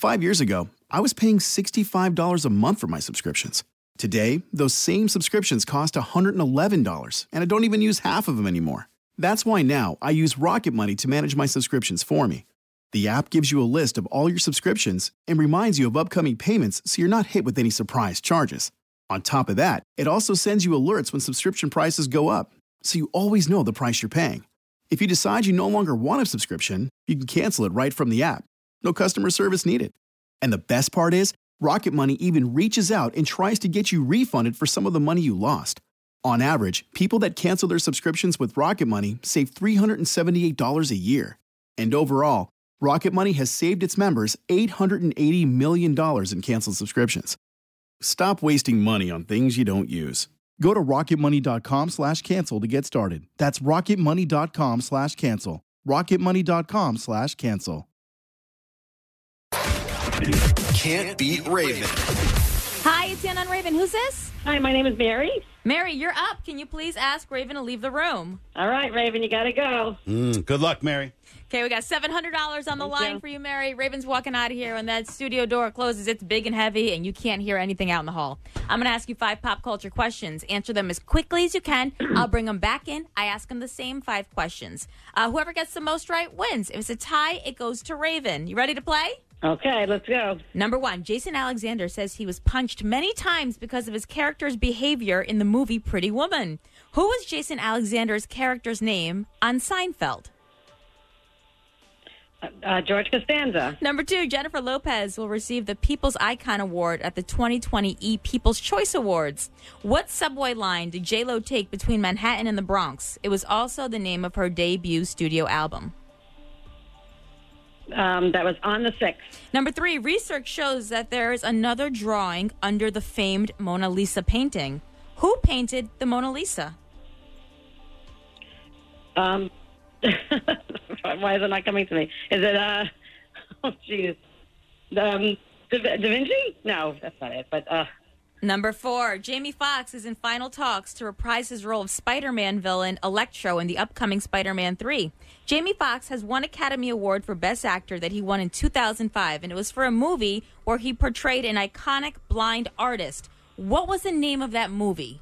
5 years ago, I was paying $65 a month for my subscriptions. Today, those same subscriptions cost $111, and I don't even use half of them anymore. That's why now I use Rocket Money to manage my subscriptions for me. The app gives you a list of all your subscriptions and reminds you of upcoming payments so you're not hit with any surprise charges. On top of that, it also sends you alerts when subscription prices go up, so you always know the price you're paying. If you decide you no longer want a subscription, you can cancel it right from the app. No customer service needed. And the best part is, Rocket Money even reaches out and tries to get you refunded for some of the money you lost. On average, people that cancel their subscriptions with Rocket Money save $378 a year. And overall, Rocket Money has saved its members $880 million in canceled subscriptions. Stop wasting money on things you don't use. Go to rocketmoney.com/cancel to get started. That's rocketmoney.com/cancel. rocketmoney.com/cancel. Can't beat Raven. Hi, it's Ann on Raven. Who's this? Hi, my name is Mary. Mary, you're up. Can you please ask Raven to leave the room? All right, Raven, you got to go. Good luck, Mary. Okay, we got $700 on the line for you, Mary. Raven's walking out of here. When that studio door closes, it's big and heavy, and you can't hear anything out in the hall. I'm going to ask you 5 pop culture questions. Answer them as quickly as you can. I'll bring them back in. I ask them the same 5 questions. Whoever gets the most right wins. If it's a tie, it goes to Raven. You ready to play? Okay, let's go. Number 1, Jason Alexander says he was punched many times because of his character's behavior in the movie Pretty Woman. Who was Jason Alexander's character's name on Seinfeld? George Costanza. Number 2, Jennifer Lopez will receive the People's Icon Award at the 2020 People's Choice Awards. What subway line did J-Lo take between Manhattan and the Bronx? It was also the name of her debut studio album. That was on the 6th. Number 3, research shows that there is another drawing under the famed Mona Lisa painting. Who painted the Mona Lisa? Why is it not coming to me? Is it, oh, jeez. Da Vinci? No, that's not it, but, Number 4, Jamie Foxx is in final talks to reprise his role of Spider-Man villain Electro in the upcoming Spider-Man 3. Jamie Foxx has won Academy Award for Best Actor that he won in 2005, and it was for a movie where he portrayed an iconic blind artist. What was the name of that movie?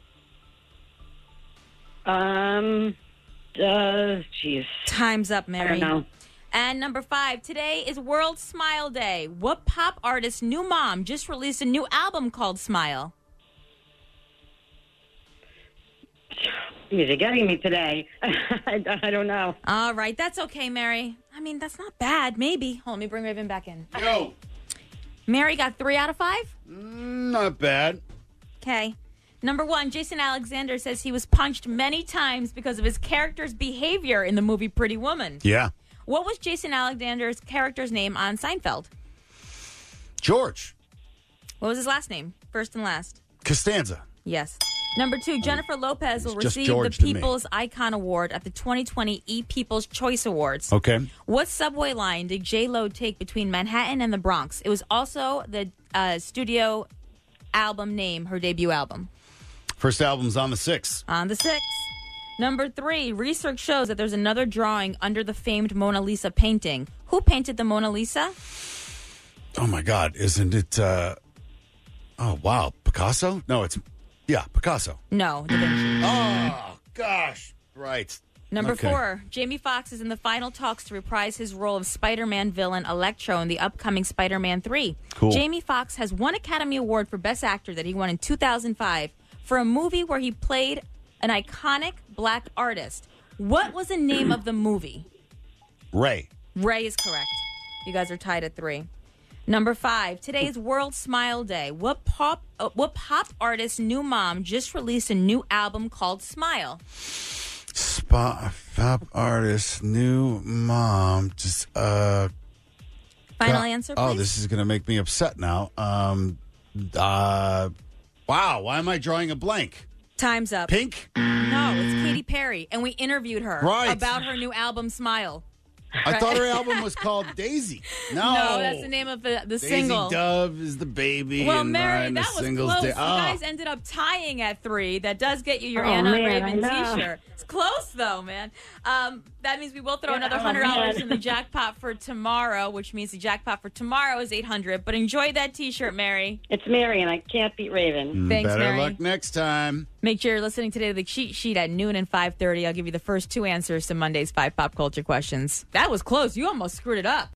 Jeez. Time's up, Mary. I don't know. And number 5, today is World Smile Day. What pop artist's new mom just released a new album called Smile? You're getting me today. I don't know. All right, that's okay, Mary. I mean, that's not bad. Maybe. Hold on, let me bring Raven back in. Yo. Mary got 3 out of 5? Not bad. Okay. Number 1, Jason Alexander says he was punched many times because of his character's behavior in the movie Pretty Woman. Yeah. What was Jason Alexander's character's name on Seinfeld? George What was his last name? First and last. Costanza. Yes. Number 2, Jennifer Lopez will It's just receive George the to me. People's Icon Award at the 2020 People's Choice Awards. Okay. What subway line did J-Lo take between Manhattan and the Bronx? It was also the studio album name, her debut album. First album's on the 6th. On the 6th. Number 3, research shows that there's another drawing under the famed Mona Lisa painting. Who painted the Mona Lisa? Oh, my God. Isn't it, oh, wow. Picasso? No, Picasso. No, Da Vinci. Oh, gosh. Right. Number Okay. 4, Jamie Foxx is in the final talks to reprise his role of Spider-Man villain Electro in the upcoming Spider-Man 3. Cool. Jamie Foxx has won Academy Award for Best Actor that he won in 2005 for a movie where he played an iconic black artist. What was the name of the movie? Ray. Ray is correct. You guys are tied at 3. Number 5, today is World Smile Day. What pop artist's new mom just released a new album called Smile? Pop artist, new mom. Just, Final answer, please. Oh, this is going to make me upset now. Wow. Why am I drawing a blank? Time's up. Pink? No, it's Katy Perry, and we interviewed her Right. about her new album, Smile. I thought her album was called Daisy. No, that's the name of the Daisy single. Dove is the baby. Well, and Mary, I'm that a was singles close. day. You Oh. guys ended up tying at 3. That does get you your Oh, Anna man, Raven I know. T-shirt. It's close, though, man. That means we will throw another oh, $100 man. in the jackpot for tomorrow, which means the jackpot for tomorrow is $800. But enjoy that T-shirt, Mary. It's Mary, and I can't beat Raven. Thanks, Better Mary. luck next time. Make sure you're listening today to the cheat sheet at noon and 5:30. I'll give you the first 2 answers to Monday's 5 pop culture questions. That was close. You almost screwed it up.